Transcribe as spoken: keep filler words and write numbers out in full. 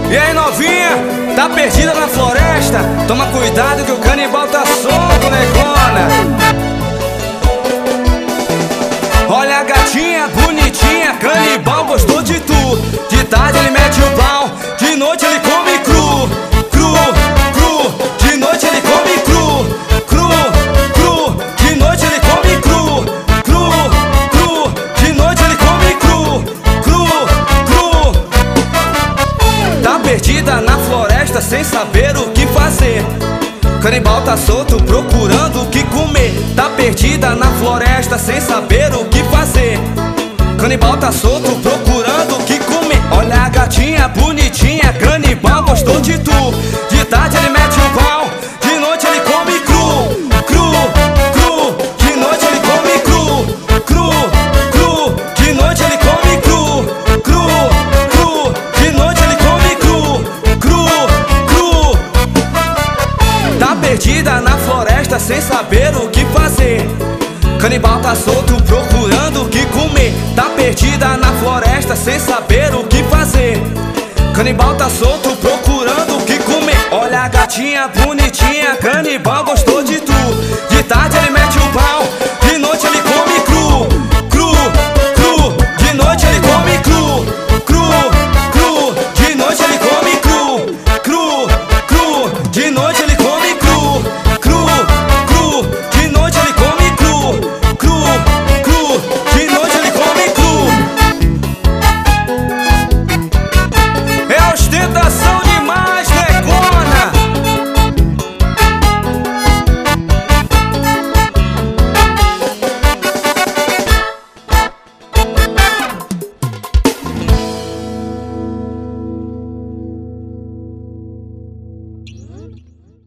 E aí, novinha, tá perdida na floresta? Toma cuidado que o canibal tá solto, negona. Olha a gatinha, bonitinha, canibal gostou de tu. De tarde ele mete o pau, de noite ele come cru. Cru, cru, de noite ele come cru. Cru, cru, de noite ele come cru. Cru, cru, de noite ele come cru. Cru, cru. Tá perdida na floresta sem saber o que fazer. Canibal tá solto procurando o que comer. Tá perdida na floresta sem saber o que fazer. Canibal tá solto procurando o que comer. Olha a gatinha bonitinha, canibal gostou de tu. De tarde ele mete o pau, de noite ele come cru. Cru, cru, de noite ele come cru. Cru, cru, de noite ele come cru. Cru, cru, de noite ele come cru. Cru, cru. Tá perdida na floresta sem saber o que fazer. Canibal tá solto procurando o que comer. Tá perdida na floresta sem saber o que fazer. Canibal tá solto